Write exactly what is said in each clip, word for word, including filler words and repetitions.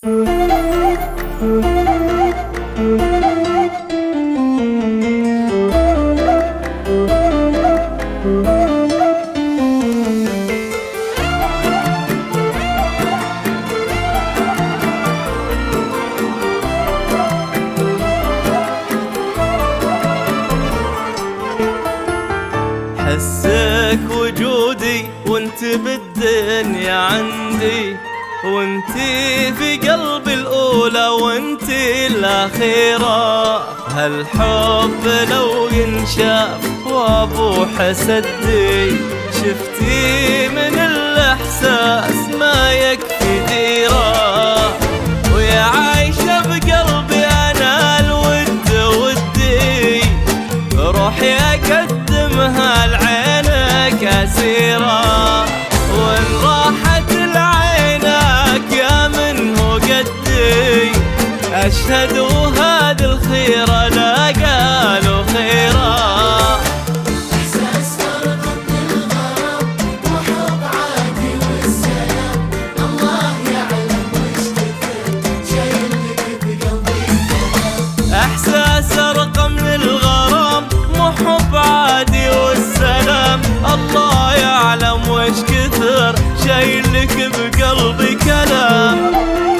حسك وجودي وانت بالدنيا عندي، وانت في قلبي الأولى وانت الأخيرة. هالحب لو ينشاف وابو حسدي، شفتي من الإحساس ما يكفي ديرة. ويا عايشة بقلبي أنا الود ودي، روحي أقدمها لعينك أسيرة. وإن راحت لعينك يا من هو قدي، أشهد وهذا الخيرة لا قالوا خيرة. إحساس فرق من الغرام وحب عادي والسلام، الله يعلم وش كثر شايلك بقلبي كلام. إحساس أرقى من الغرام وحب عادي والسلام، الله يعلم وش كثر شايلك بقلبي كلام.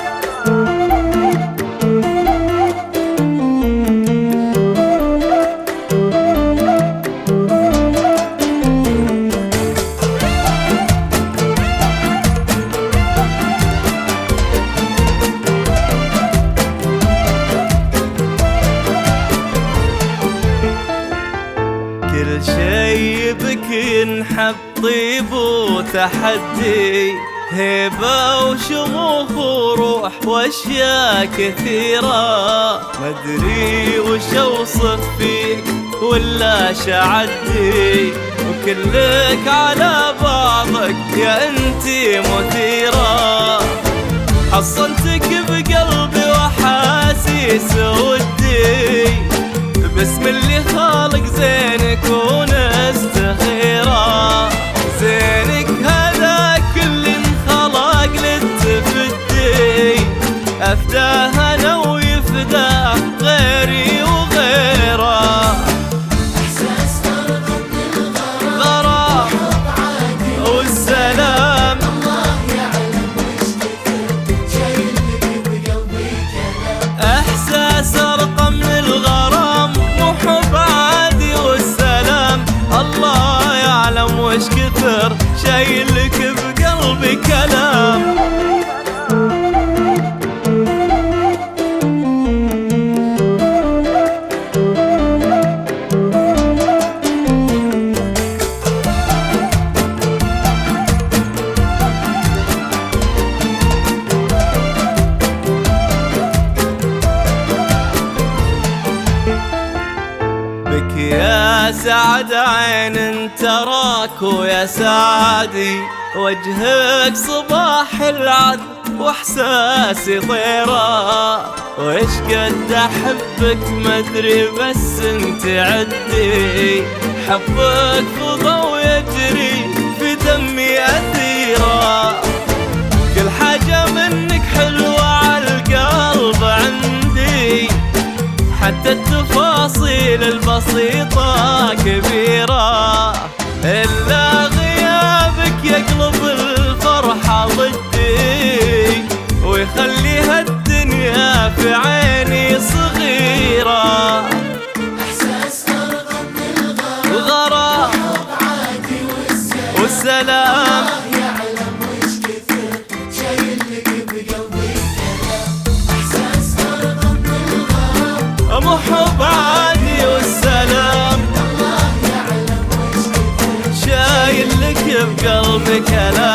كل شي بك ينحب طيب وتحدي، هيبة وشموخ وروح واشياء كثيرة. مدري وش اوصف فيك ولا شعدي، وكلك على بعضك يا انتي مثيرة. حصنتك بقلبي وحاسيس ودي، باسم اللي خالق زينك ونستخيره. زينك هذا كل انخلق للتفدي، أفداه أنا ويفداه غيري وغيره. إحساس فرق من غرام الغرام وحب عادي والسلام، الله يعلم وش كثر شايلك بقلبي كلام. إحساس أرقى من الغرام وحب عادي والسلام، الله يعلم وش كثر شايلك بقلبي كلام. بك يا سعد عين تراك ويا سعدي، وجهك صباح العذب واحساسي طيرة. وإيش قد أحبك مدري بس انت عدي، حبك فضا يجري في دمي أثيرة. كل حاجة منك حلوة عالقلب عندي، حتى التفاصيل البسيطة كبيرة. إلا غيابك يقلب الفرحة ضدي، ويخليها الدنيا في عيني صغيرة. إحساس فرق من الغرام غرام وحب عادي والسلام، والسلام، الله يعلم وش كثر شايلك بقلبي كلام. إحساس فرق من الغرام محب عادي والسلام، الله يعلم وش كثر شايلك بقلبي كلام.